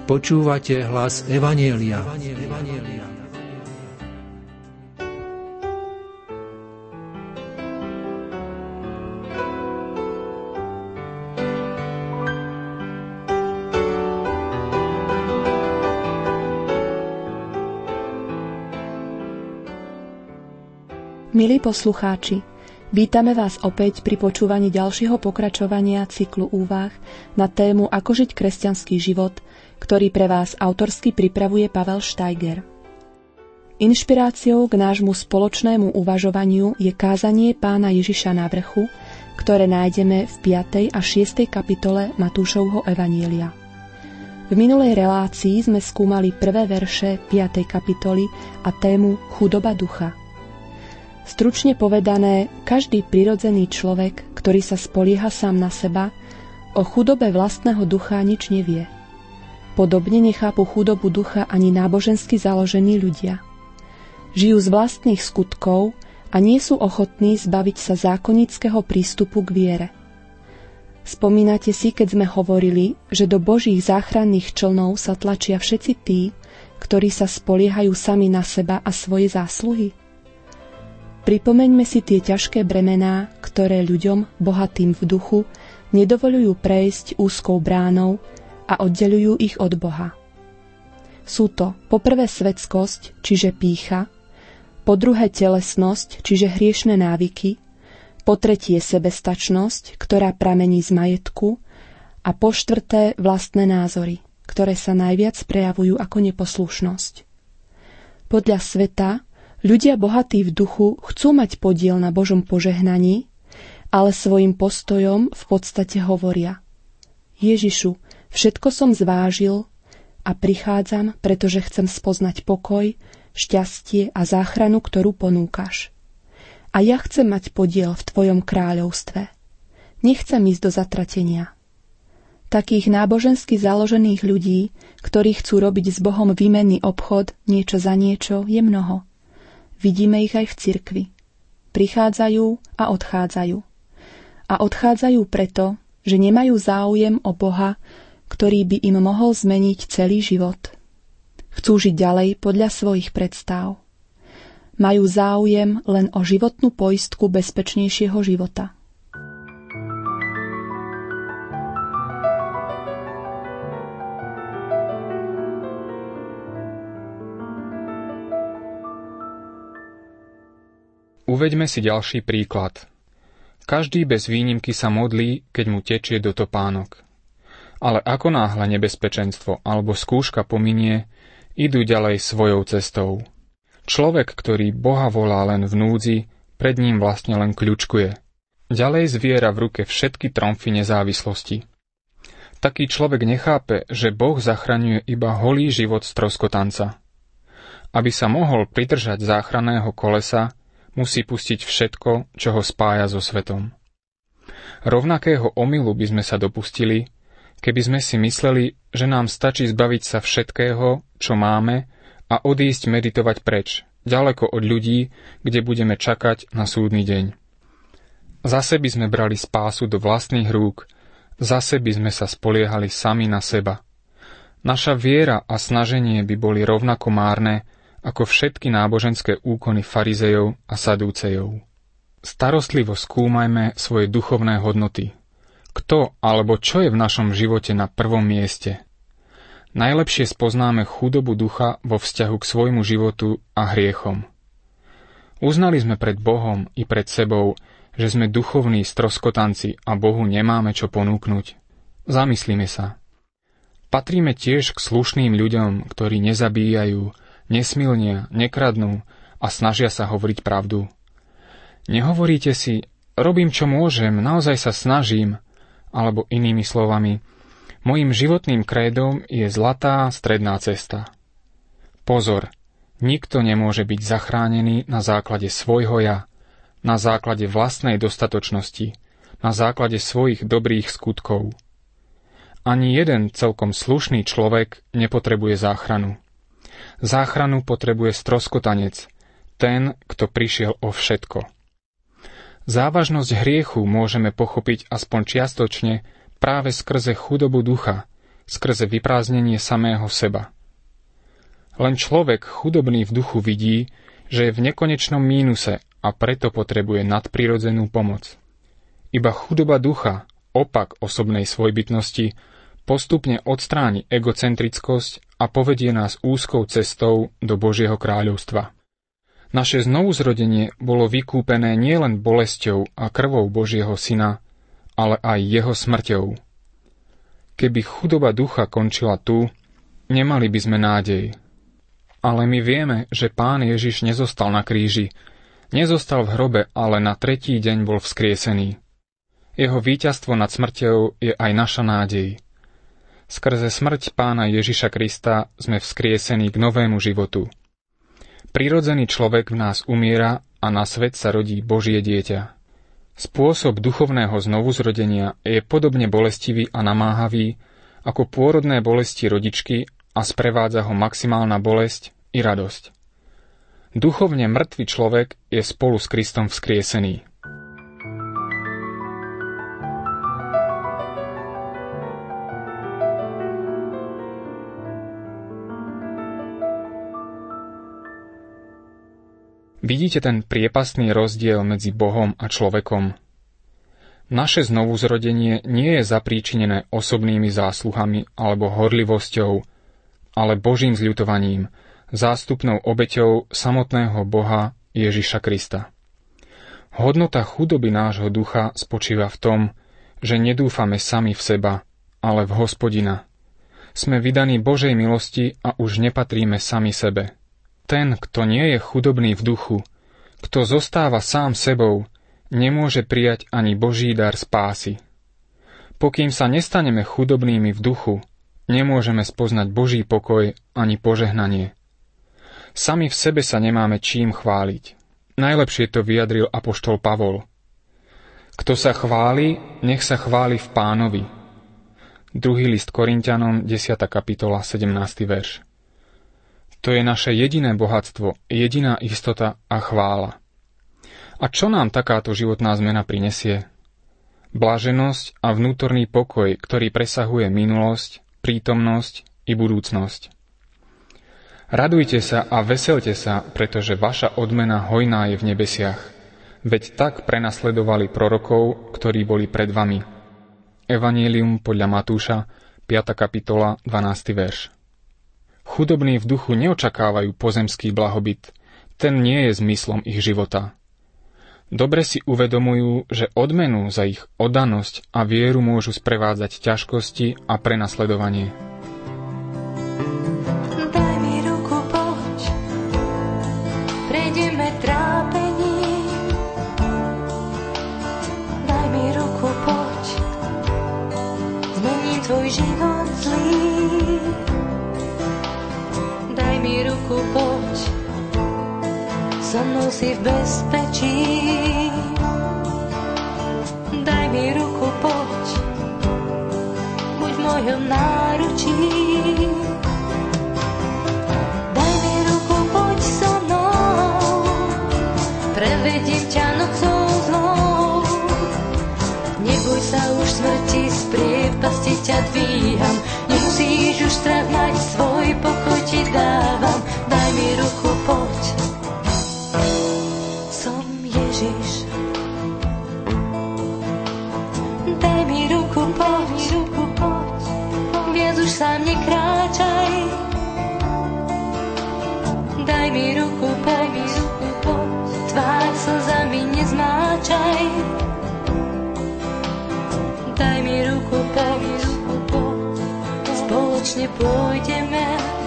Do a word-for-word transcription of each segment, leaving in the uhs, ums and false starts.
Počúvate hlas Evanjelia. Milí poslucháči, vítame vás opäť pri počúvaní ďalšieho pokračovania cyklu úvah na tému Ako žiť kresťanský život, ktorý pre vás autorsky pripravuje Pavel Steiger. Inšpiráciou k nášmu spoločnému uvažovaniu je kázanie Pána Ježiša na vrchu, ktoré nájdeme v piatej a šiestej kapitole Matúšovho Evanjelia. V minulej relácii sme skúmali prvé verše piatej kapitoly a tému Chudoba ducha. Stručne povedané, každý prirodzený človek, ktorý sa spolieha sám na seba, o chudobe vlastného ducha nič nevie. Podobne nechápu chudobu ducha ani nábožensky založení ľudia. Žijú z vlastných skutkov a nie sú ochotní zbaviť sa zákonického prístupu k viere. Spomínate si, keď sme hovorili, že do Božích záchranných člnov sa tlačia všetci tí, ktorí sa spoliehajú sami na seba a svoje zásluhy? Pripomeňme si tie ťažké bremená, ktoré ľuďom, bohatým v duchu, nedovoľujú prejsť úzkou bránou a oddeľujú ich od Boha. Sú to po prvé svetskosť, čiže pýcha, po druhé telesnosť, čiže hriešne návyky, po tretie sebestačnosť, ktorá pramení z majetku, a po štvrté vlastné názory, ktoré sa najviac prejavujú ako neposlušnosť. Podľa sveta ľudia bohatí v duchu chcú mať podiel na Božom požehnaní, ale svojim postojom v podstate hovoria: Ježišu, všetko som zvážil a prichádzam, pretože chcem spoznať pokoj, šťastie a záchranu, ktorú ponúkaš. A ja chcem mať podiel v Tvojom kráľovstve. Nechcem ísť do zatratenia. Takých nábožensky založených ľudí, ktorí chcú robiť s Bohom výmenný obchod, niečo za niečo, je mnoho. Vidíme ich aj v cirkvi. Prichádzajú a odchádzajú. A odchádzajú preto, že nemajú záujem o Boha, ktorý by im mohol zmeniť celý život. Chcú žiť ďalej podľa svojich predstav. Majú záujem len o životnú poistku bezpečnejšieho života. Uveďme si ďalší príklad. Každý bez výnimky sa modlí, keď mu tečie do topánok. Ale ako náhle nebezpečenstvo alebo skúška pominie, idú ďalej svojou cestou. Človek, ktorý Boha volá len v núdzi, pred ním vlastne len kľučkuje. Ďalej zviera v ruke všetky tromfy nezávislosti. Taký človek nechápe, že Boh zachraňuje iba holý život stroskotanca. Aby sa mohol pridržať záchranného kolesa, musí pustiť všetko, čo ho spája so svetom. Rovnakého omylu by sme sa dopustili, keby sme si mysleli, že nám stačí zbaviť sa všetkého, čo máme, a odísť meditovať preč, ďaleko od ľudí, kde budeme čakať na súdny deň. Zase by sme brali spásu do vlastných rúk, zase by sme sa spoliehali sami na seba. Naša viera a snaženie by boli rovnako márne, ako všetky náboženské úkony farizejov a sadúcejov. Starostlivo skúmajme svoje duchovné hodnoty. Kto alebo čo je v našom živote na prvom mieste? Najlepšie spoznáme chudobu ducha vo vzťahu k svojmu životu a hriechom. Uznali sme pred Bohom i pred sebou, že sme duchovní stroskotanci a Bohu nemáme čo ponúknuť. Zamyslíme sa. Patríme tiež k slušným ľuďom, ktorí nezabíjajú, nesmilnia, nekradnú a snažia sa hovoriť pravdu. Nehovoríte si: robím, čo môžem, naozaj sa snažím, alebo inými slovami: mojím životným krédom je zlatá stredná cesta. Pozor, nikto nemôže byť zachránený na základe svojho ja, na základe vlastnej dostatočnosti, na základe svojich dobrých skutkov. Ani jeden celkom slušný človek nepotrebuje záchranu. Záchranu potrebuje stroskotanec, ten, kto prišiel o všetko. Závažnosť hriechu môžeme pochopiť aspoň čiastočne práve skrze chudobu ducha, skrze vyprázdnenie samého seba. Len človek chudobný v duchu vidí, že je v nekonečnom mínuse a preto potrebuje nadprirodzenú pomoc. Iba chudoba ducha, opak osobnej svojbytnosti, postupne odstráni egocentrickosť a povedie nás úzkou cestou do Božieho kráľovstva. Naše znovuzrodenie bolo vykúpené nielen bolesťou a krvou Božieho Syna, ale aj jeho smrťou. Keby chudoba ducha končila tu, nemali by sme nádej. Ale my vieme, že Pán Ježiš nezostal na kríži, nezostal v hrobe, ale na tretí deň bol vzkriesený. Jeho víťazstvo nad smrťou je aj naša nádej. Skrze smrť Pána Ježiša Krista sme vzkriesení k novému životu. Prirodzený človek v nás umiera a na svet sa rodí Božie dieťa. Spôsob duchovného znovuzrodenia je podobne bolestivý a namáhavý ako pôrodné bolesti rodičky a sprevádza ho maximálna bolesť i radosť. Duchovne mŕtvy človek je spolu s Kristom vzkriesený. Vidíte ten priepastný rozdiel medzi Bohom a človekom? Naše znovuzrodenie nie je zapríčinené osobnými zásluhami alebo horlivosťou, ale Božím zľutovaním, zástupnou obeťou samotného Boha Ježiša Krista. Hodnota chudoby nášho ducha spočíva v tom, že nedúfame sami v seba, ale v Hospodina. Sme vydaní Božej milosti a už nepatríme sami sebe. Ten, kto nie je chudobný v duchu, kto zostáva sám sebou, nemôže prijať ani Boží dar spásy. Pokým sa nestaneme chudobnými v duchu, nemôžeme spoznať Boží pokoj ani požehnanie. Sami v sebe sa nemáme čím chváliť. Najlepšie to vyjadril apoštol Pavol. Kto sa chváli, nech sa chváli v Pánovi. Druhý list Korinťanom, desiata kapitola, sedemnásty verš. To je naše jediné bohatstvo, jediná istota a chvála. A čo nám takáto životná zmena prinesie? Blaženosť a vnútorný pokoj, ktorý presahuje minulosť, prítomnosť i budúcnosť. Radujte sa a veselte sa, pretože vaša odmena hojná je v nebesiach. Veď tak prenasledovali prorokov, ktorí boli pred vami. Evanjelium podľa Matúša, piata kapitola, dvanásty verš. Chudobní v duchu neočakávajú pozemský blahobyt, ten nie je zmyslom ich života. Dobre si uvedomujú, že odmenu za ich oddanosť a vieru môžu sprevádzať ťažkosti a prenasledovanie. Daj mi ruku, poď, prejdeme trápením. Daj mi ruku, poď, zmení tvoj život zlý. Daj mi ruku, poď, so mnou si v bezpečí. Daj mi ruku, poď, buď v mojom náručí. Daj mi ruku, poď so mnou, prevediem ťa nocou zlou. Neboj sa už smrti, z priepasti ťa dvíham. Nemusíš už strach mať, svoj pokoj ti dávam. Daj mi ruku, poď, som Ježiš. Daj mi ruku, poď, ruku, poď, viac už sám nekráčaj. Daj mi ruku, poď, ruku, poď, tvár slzami nezmáčaj. Daj mi ruku, poď, ruku, poď, spoločne pôjdeme.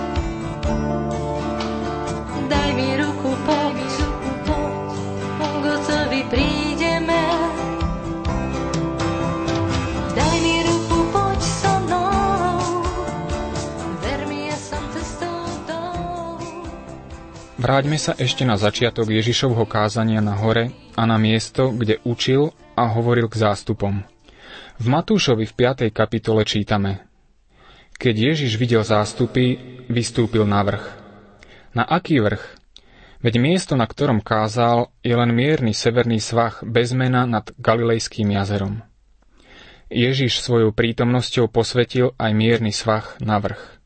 Daj mi ruku, poď, ruku, poď, k Otcovi prídeme. Daj mi ruku, poď so mnou, ver mi, ja som cestou tou. Vráťme sa ešte na začiatok Ježišovho kázania na hore a na miesto, kde učil a hovoril k zástupom. V Matúšovi v piatej kapitole čítame: Keď Ježiš videl zástupy, vystúpil na vrch. Na aký vrch? Veď miesto, na ktorom kázal, je len mierny severný svah bez mena nad Galilejským jazerom. Ježiš svojou prítomnosťou posvetil aj mierny svah na vrch.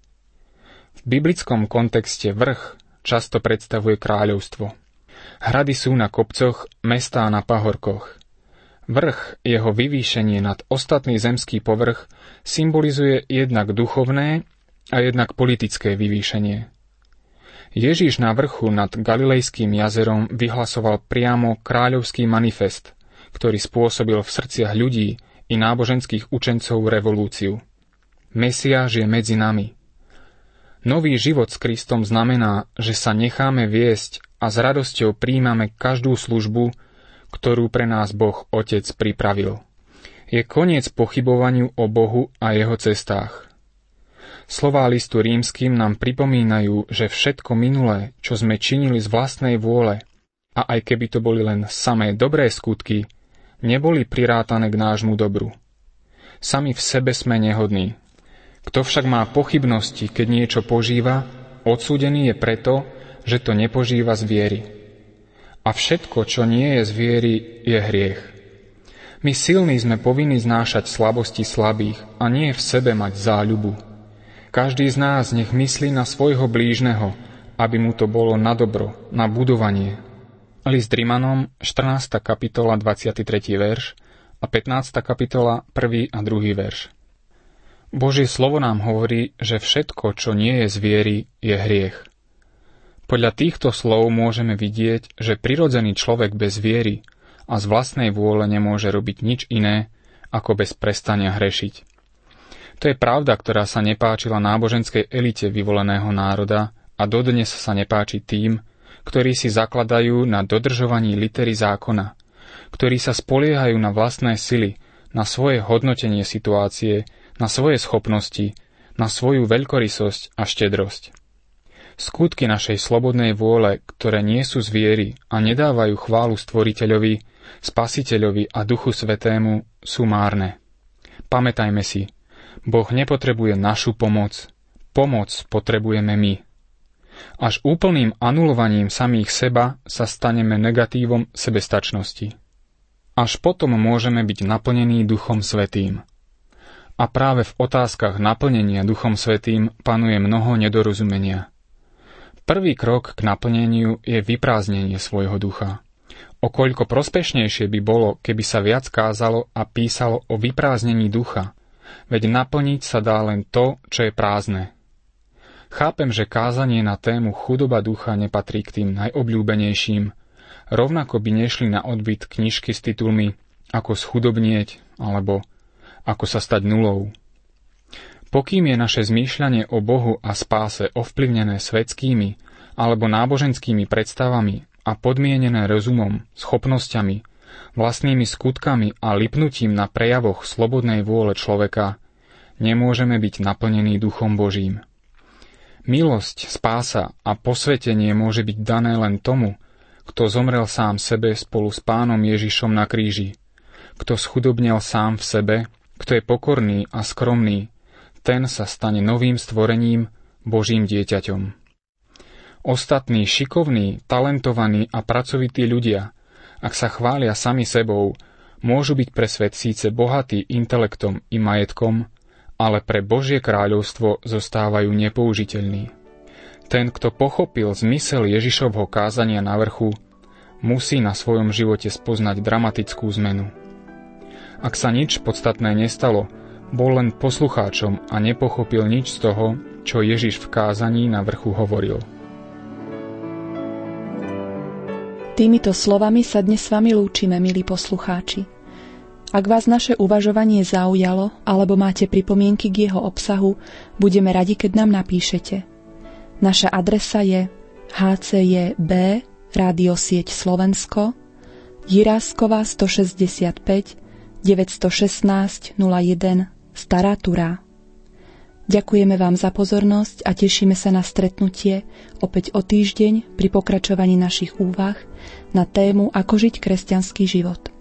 V biblickom kontexte vrch často predstavuje kráľovstvo. Hrady sú na kopcoch, mestá na pahorkoch. Vrch, jeho vyvýšenie nad ostatný zemský povrch, symbolizuje jednak duchovné a jednak politické vyvýšenie. Ježiš na vrchu nad Galilejským jazerom vyhlasoval priamo kráľovský manifest, ktorý spôsobil v srdciach ľudí i náboženských učencov revolúciu. Mesiáš je medzi nami. Nový život s Kristom znamená, že sa necháme viesť a s radosťou príjmame každú službu, ktorú pre nás Boh Otec pripravil. Je koniec pochybovaniu o Bohu a jeho cestách. Slová listu Rímskym nám pripomínajú, že všetko minulé, čo sme činili z vlastnej vôle, a aj keby to boli len samé dobré skutky, neboli prirátané k nášmu dobru. Sami v sebe sme nehodní. Kto však má pochybnosti, keď niečo požíva, odsúdený je preto, že to nepožíva z viery. A všetko, čo nie je z viery, je hriech. My silní sme povinní znášať slabosti slabých a nie v sebe mať záľubu. Každý z nás nech myslí na svojho blížneho, aby mu to bolo na dobro, na budovanie. List Rimanom, štrnásta kapitola, dvadsiaty tretí verš a pätnásta kapitola, prvý a druhý verš. Božie slovo nám hovorí, že všetko, čo nie je z viery, je hriech. Podľa týchto slov môžeme vidieť, že prirodzený človek bez viery a z vlastnej vôle nemôže robiť nič iné, ako bez prestania hrešiť. To je pravda, ktorá sa nepáčila náboženskej elite vyvoleného národa a dodnes sa nepáči tým, ktorí si zakladajú na dodržovaní litery zákona, ktorí sa spoliehajú na vlastné sily, na svoje hodnotenie situácie, na svoje schopnosti, na svoju veľkorysosť a štedrosť. Skutky našej slobodnej vôle, ktoré nie sú z viery a nedávajú chválu Stvoriteľovi, Spasiteľovi a Duchu Svätému, sú márne. Pamätajme si, Boh nepotrebuje našu pomoc, pomoc potrebujeme my. Až úplným anulovaním samých seba sa staneme negatívom sebestačnosti. Až potom môžeme byť naplnení Duchom Svätým. A práve v otázkach naplnenia Duchom Svätým panuje mnoho nedorozumenia. Prvý krok k naplneniu je vyprázdnenie svojho ducha. Okoľko prospešnejšie by bolo, keby sa viac kázalo a písalo o vyprázdnení ducha, veď naplniť sa dá len to, čo je prázdne. Chápem, že kázanie na tému chudoba ducha nepatrí k tým najobľúbenejším, rovnako by nešli na odbyt knižky s titulmi Ako schudobnieť alebo Ako sa stať nulou. Pokým je naše zmýšľanie o Bohu a spáse ovplyvnené svetskými alebo náboženskými predstavami a podmienené rozumom, schopnosťami, vlastnými skutkami a lipnutím na prejavoch slobodnej vôle človeka, nemôžeme byť naplnení Duchom Božím. Milosť, spása a posvetenie môže byť dané len tomu, kto zomrel sám sebe spolu s Pánom Ježišom na kríži, kto schudobnel sám v sebe, kto je pokorný a skromný, ten sa stane novým stvorením, Božím dieťaťom. Ostatní šikovní, talentovaní a pracovití ľudia, ak sa chvália sami sebou, môžu byť pre svet síce bohatí intelektom i majetkom, ale pre Božie kráľovstvo zostávajú nepoužiteľní. Ten, kto pochopil zmysel Ježišovho kázania na vrchu, musí na svojom živote spoznať dramatickú zmenu. Ak sa nič podstatné nestalo, bol len poslucháčom a nepochopil nič z toho, čo Ježiš v kázaní na vrchu hovoril. Týmito slovami sa dnes s vami lúčime, milí poslucháči. Ak vás naše uvažovanie zaujalo alebo máte pripomienky k jeho obsahu, budeme radi, keď nám napíšete. Naša adresa je há cé jé bé Rádiosieť Slovensko, Jiráskova stošesťdesiatpäť deväťstošestnásť nula jeden Stará Turá. Ďakujeme vám za pozornosť a tešíme sa na stretnutie opäť o týždeň pri pokračovaní našich úvah na tému Ako žiť kresťanský život.